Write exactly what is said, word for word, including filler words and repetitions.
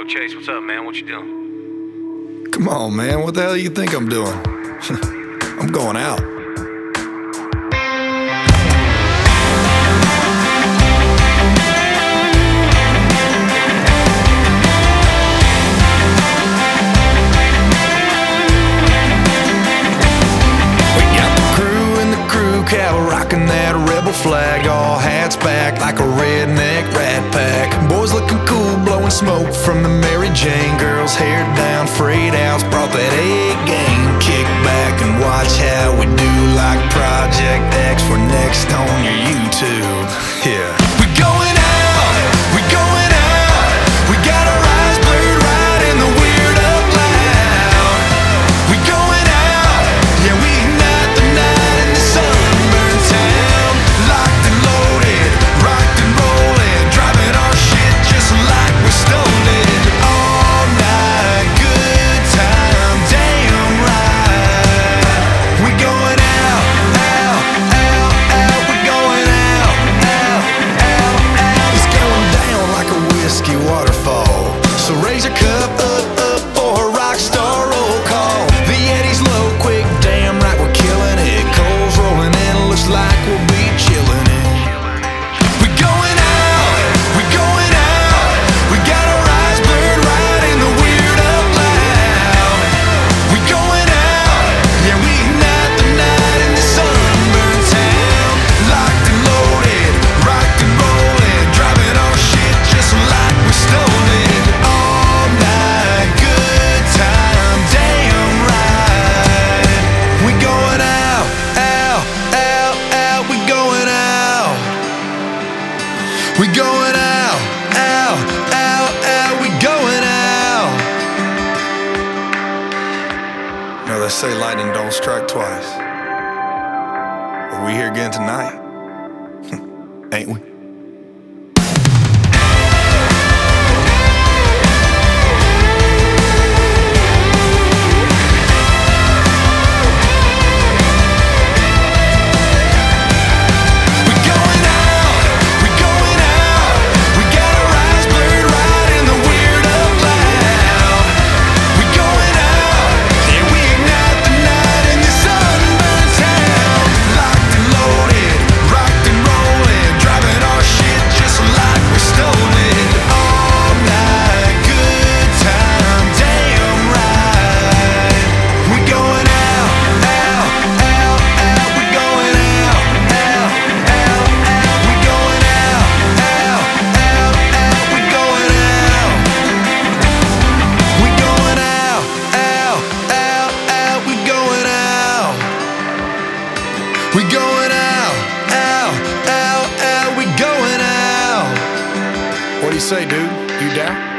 Yo, Chase, what's up, man? What you doing? Come on, man. What the hell do you think I'm doing? I'm going out. We got the crew in the crew cab rocking that rebel flag, all hats back like a redneck rat pack. Boys looking cool, blowing smoke from the Mary Jane. Girls hair down, frayed outs, brought that A game. Kick back and watch how we do, like Project X. We're next on your YouTube. Yeah. We going out, we going out. We got our eyes blurred right in the weird up loud. We going out, yeah, we ignite the night in the sunburned town. Locked and loaded, rocked and rolling, driving our shit just like we stole it. All night, good time, damn right. We going out, out, out, out. We going out, out, out, out. It's going down like a whiskey waterfall. So raise your cup up, up for a rock star roll call. The Eddie's low, quick, damn right, we're killing it. Coals rolling in, looks like we'll be chilling it. We going out, we going out. We got our eyes blurred right in the weird up loud. We going out, yeah, we ignite the night in the sunburned town. Locked and loaded, rocked and rolling, driving our shit just like we stole it. All night, good time, damn right. We going out, out, out, out. We going out. We going out, out, out, out. We going out. You know, they say lightning don't strike twice. But we here again tonight, ain't we? We going out, we going out. We got our eyes blurred right in the weird up loud. We going out, yeah, we ignite the night in the sunburned town. Locked and loaded, rocked and rolling, driving our shit just like we stole it. All night, good time, damn right. We going out, out, out, out. We going out, out, out, out. We going out, out, out, out. We going out. We going out, out, out, out. We going out. We going out, out, out, out. We going out. What do you say, dude? You down?